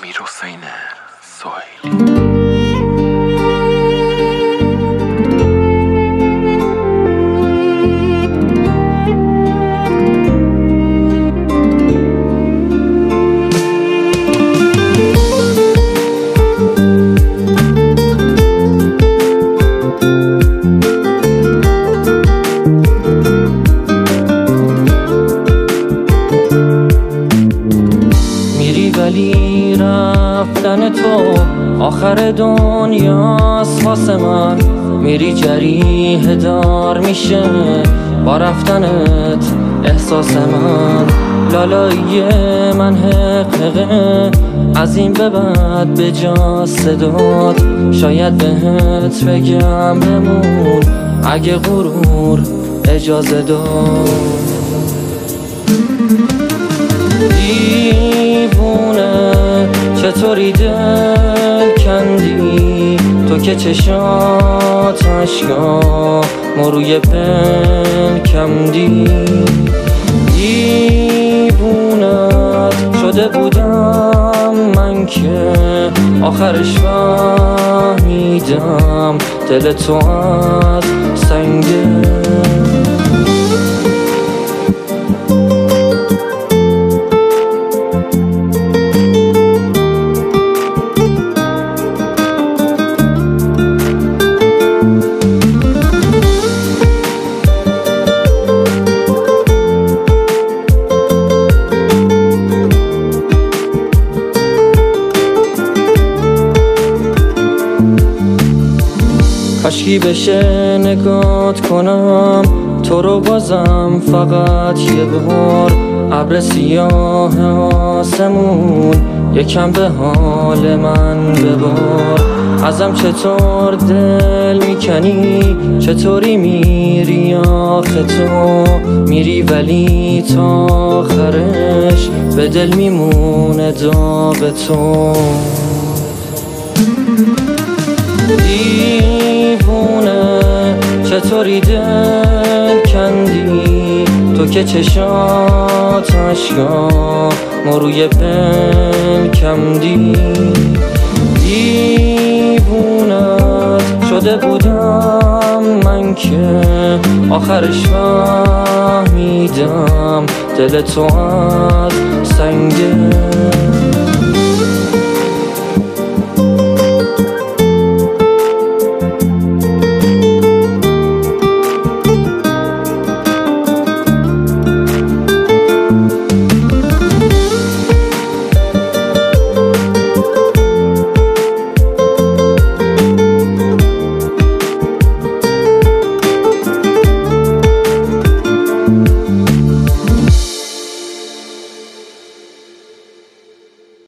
امیرحسین سهیلی. ولی رفتن تو آخر دنیاست واسه من. میری جریح دار میشه با رفتنت احساس من. لالایی من حقیقه از این به بعد به جا صدات. شاید بهت بگم بمون اگه غرور اجازه داد. دیوونه چطوری دل کندی تو که چشات اشکا ما روی پل کندی. دیوونت شده بودم من که آخرش فهمیدم دل تو از سنگه. کاشکی بشه نگات کنم تو رو بازم فقط یه بار. ابر سیاه آسمون یکم به حال من ببار. ازم چطور دل میکنی چطوری میری آخه تو. میری ولی تا آخرش به دل میمونه داغ تو. دیوونه چطوری دل کندی تو که چشات اشکا ما روی پل کندی. دیوونت شده بودم من که آخرش فهمیدم دل تو از سنگه.